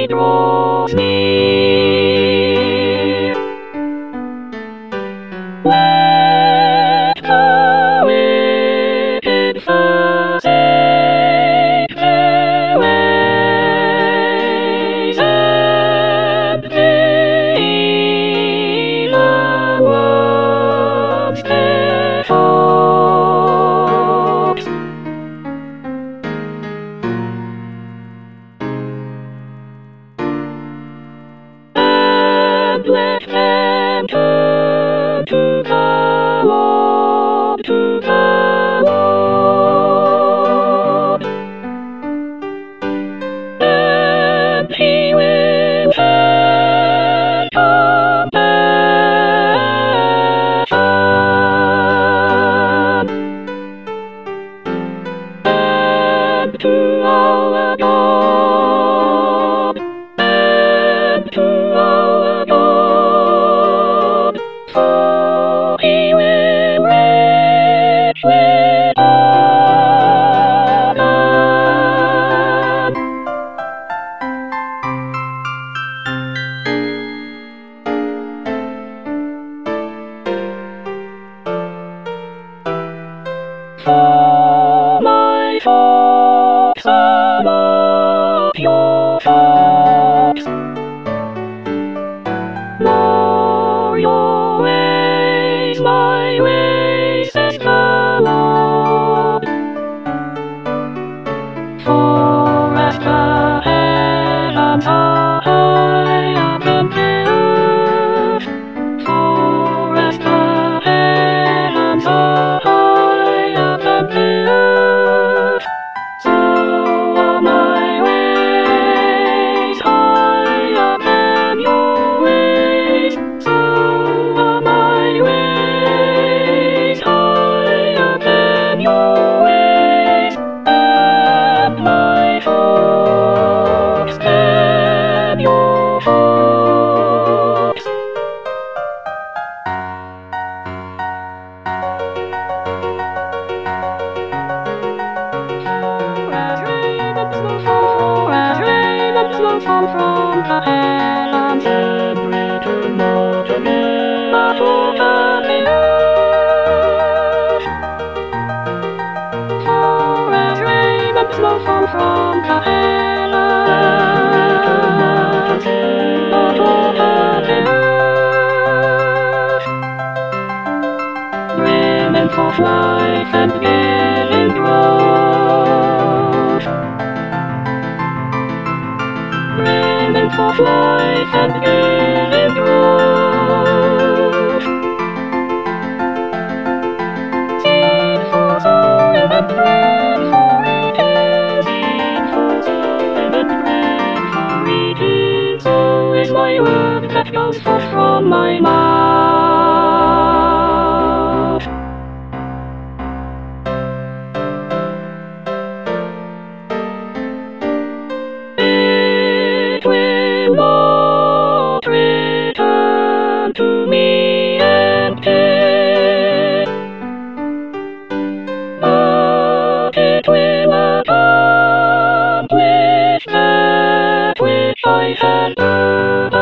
it draws near. Let the wicked forsake their ways, and the evil ones their thoughts. And let them turn to the Lord, to the Lord, and He will turn compassion. And to our God, and to our God, for He will richly pardon. For my thoughts are not your thoughts, nor your ways my ways, says the Lord. For as the heavens are high above the earth, for as the heavens are high above the earth, so are my ways higher than your ways, so are my ways higher than your ways, and my thoughts than your thoughts. As ravens will fall from the heavens, and return not again, but to the earth. For as ravens will fall from the heavens, but to the earth. Women for life and giving growth, women for life and giving growth. Seed for sowing and bread for eating, seed for sowing and bread for eating. So is my word that goes forth from my mouth. It will not return to me empty, but it will accomplish that which I had purposed.